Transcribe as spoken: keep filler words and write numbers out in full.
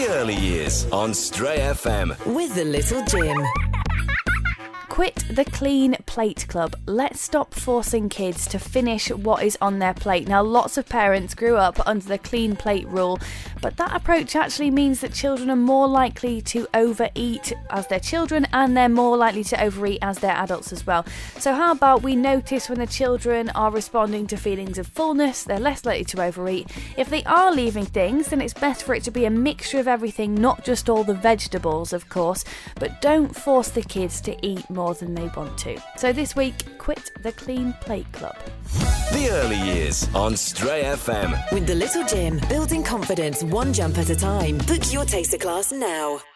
The Early Years on Stray F M. With the Little Jim. Quit the Clean Plate Club. Let's stop forcing kids to finish what is on their plate. Now, lots of parents grew up under the clean plate rule, but that approach actually means that children are more likely to overeat as they're children, and they're more likely to overeat as they're adults as well. So how about we notice when the children are responding to feelings of fullness, they're less likely to overeat. If they are leaving things, then it's best for it to be a mixture of everything, not just all the vegetables, of course, but don't force the kids to eat more more than they want to. So this week, quit the Clean Plate Club. The Early Years on Stray F M. With the Little Jim, building confidence one jump at a time. Book your taster class now.